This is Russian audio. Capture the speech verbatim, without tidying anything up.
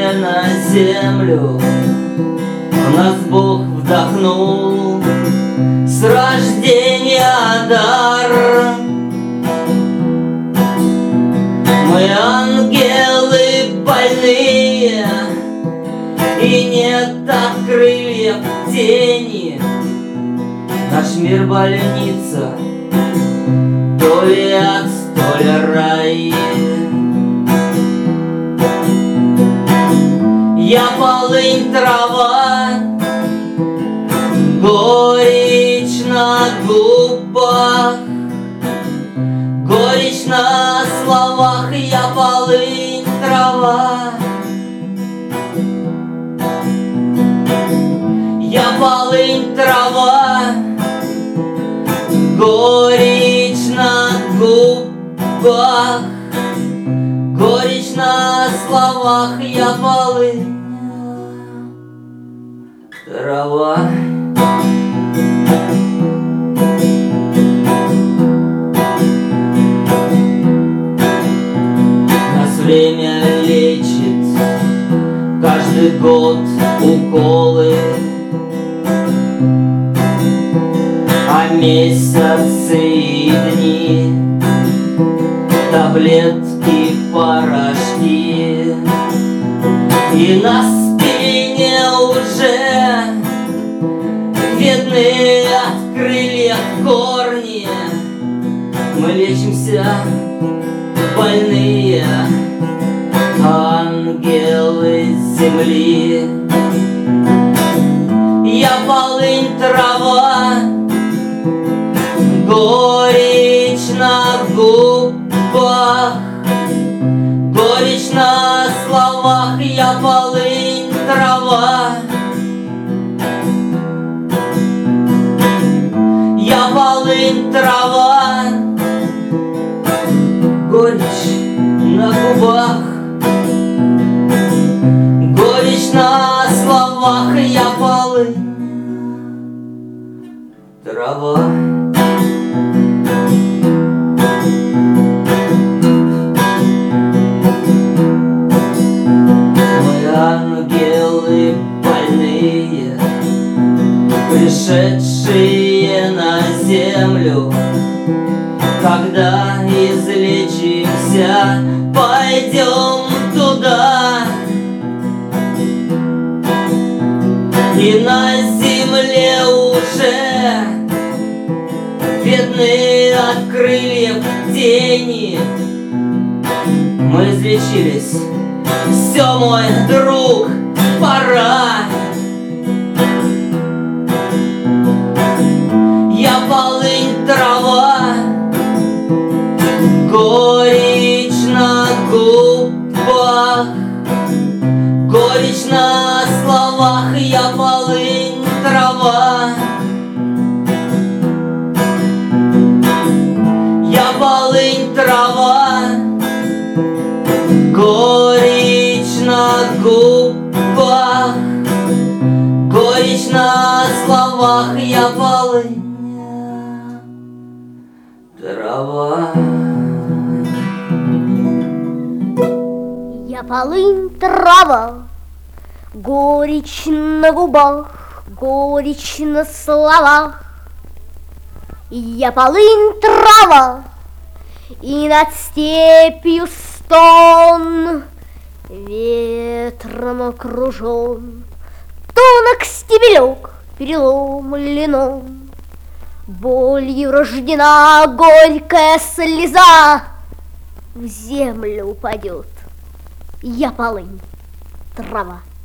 на землю в нас Бог вдохнул с рождения дар. Мы ангелы больные, и нет от крыльев тени. Наш мир больница, то ли ад, то ли рай. Я полынь, трава, горечь на губах, горечь на словах. Я полынь, трава, я полынь, трава, горечь на губах, горечь на словах. Я полынь, трава. Нас время лечит, каждый год уколы, а месяцы и дни таблетки, порошки. И на спине уже видны от крыльев корни. Мы лечимся больные, ангелы земли. Я полынь, трава, горечь на губах, горечь на словах. Я полынь, трава, я полынь, трава, горечь на губах, горечь на словах. Я полынь, трава. Ангелы больные, пришедшие на землю. Когда излечимся, пойдем туда. И на земле уже видны от крыльев тени. Мы излечились. Все, мой друг, пора. Я полынь, трава, горечь на губах, горечь на словах. Я полынь, трава, я полынь, трава, горечь на губах, горечь на словах. Я полынь, трава. Я полынь, трава, горечь на губах, горечь на словах. Я полынь, трава, и над степью стон ветром окружен. Тонок стебелек переломлен, болью рождена горькая слеза. В землю упадет. Я полынь, трава.